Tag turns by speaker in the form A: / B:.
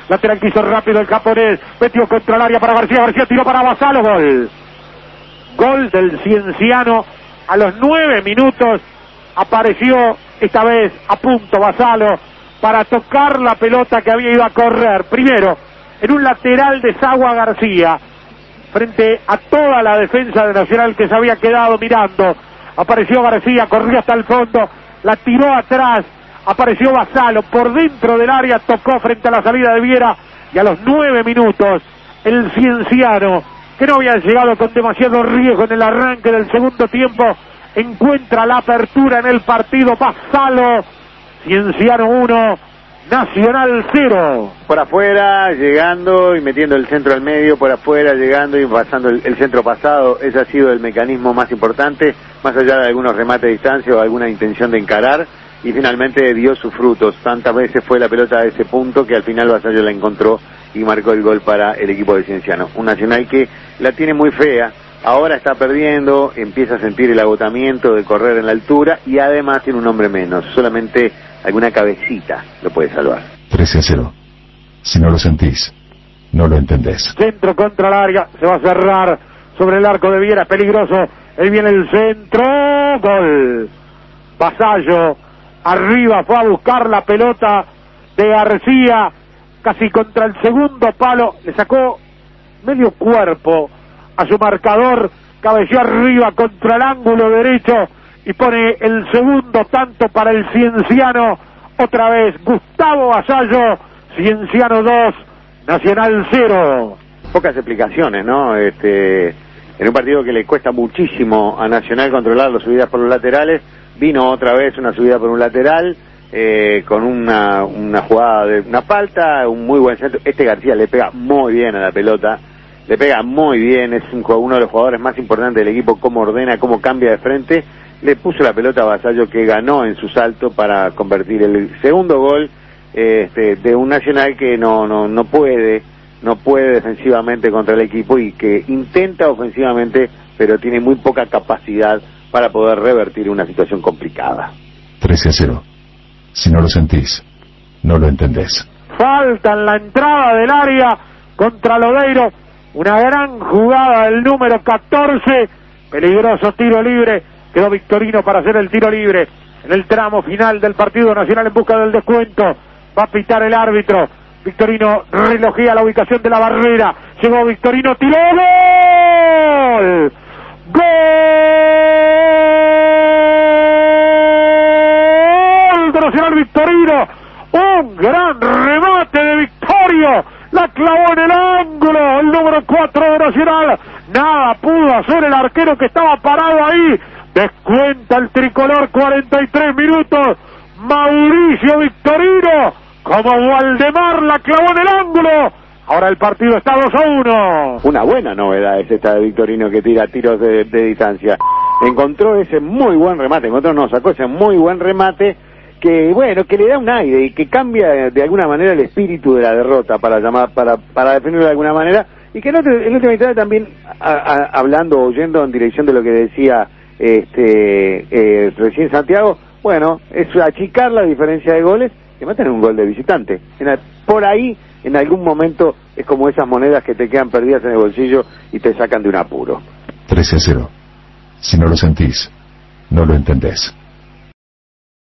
A: lateral que hizo rápido el japonés, metió contra el área para García, García tiró para Vasalo, gol. Gol del Cienciano a los 9 minutos, apareció esta vez a punto Vasalo para tocar la pelota que había ido a correr, primero en un lateral de Sagua García, frente a toda la defensa de Nacional que se había quedado mirando. Apareció García, corrió hasta el fondo, la tiró atrás, apareció Vasalo por dentro del área, tocó frente a la salida de Viera, y a los 9 minutos el Cienciano, que no había llegado con demasiado riesgo en el arranque del segundo tiempo, encuentra la apertura en el partido. Vasalo, Cienciano 1, Nacional 0.
B: Por afuera, llegando y metiendo el centro al medio, por afuera, llegando y pasando el centro pasado. Ese ha sido el mecanismo más importante, más allá de algunos remates de distancia o alguna intención de encarar, y finalmente dio sus frutos. Tantas veces fue la pelota a ese punto que al final Vasallo la encontró y marcó el gol para el equipo de Cienciano. Un Nacional que la tiene muy fea, ahora está perdiendo, empieza a sentir el agotamiento de correr en la altura y además tiene un hombre menos, solamente alguna cabecita lo puede salvar.
C: 13-0. Si no lo sentís, no lo entendés.
A: Centro contra el área, se va a cerrar sobre el arco de Viera, es peligroso, ahí viene el centro, gol. Vasallo, arriba, fue a buscar la pelota de García, casi contra el segundo palo, le sacó medio cuerpo a su marcador, cabeceó arriba contra el ángulo derecho y pone el segundo tanto para el Cienciano. Otra vez Gustavo Vasallo, Cienciano 2, Nacional 0.
B: Pocas explicaciones, ¿no? En un partido que le cuesta muchísimo a Nacional controlar las subidas por los laterales, vino otra vez una subida por un lateral, con una jugada de una falta, un muy buen centro. García le pega muy bien a la pelota, le pega muy bien, es uno de los jugadores más importantes del equipo, cómo ordena, cómo cambia de frente. Le puso la pelota a Vasallo, que ganó en su salto para convertir el segundo gol de un Nacional que no puede defensivamente contra el equipo y que intenta ofensivamente, pero tiene muy poca capacidad para poder revertir una situación complicada.
C: 13-0. Si no lo sentís, no lo entendés.
A: Falta en la entrada del área contra Lodeiro, una gran jugada del número 14, peligroso tiro libre, quedó Victorino para hacer el tiro libre en el tramo final del partido. Nacional en busca del descuento, va a pitar el árbitro. Victorino relojea la ubicación de la barrera, llegó Victorino, tiró, ¡gol! ¡Gol de Nacional! Victorino, un gran remate de Victorio, la clavó en el ángulo, el número 4 de Nacional, nada pudo hacer el arquero que estaba parado ahí. Descuenta el tricolor, 43 minutos, Mauricio Victorino, como Waldemar la clavó en el ángulo. Ahora el partido está 2-1.
B: Una buena novedad es esta de Victorino, que tira tiros de distancia. Encontró ese muy buen remate, sacó ese muy buen remate, que que le da un aire y que cambia de alguna manera el espíritu de la derrota, para definirlo de alguna manera, y que en última instancia también, oyendo en dirección de lo que decía recién Santiago, es achicar la diferencia de goles y mantener un gol de visitante. Por ahí, en algún momento, es como esas monedas que te quedan perdidas en el bolsillo y te sacan de un apuro.
C: 13-0. Si no lo sentís, no lo entendés.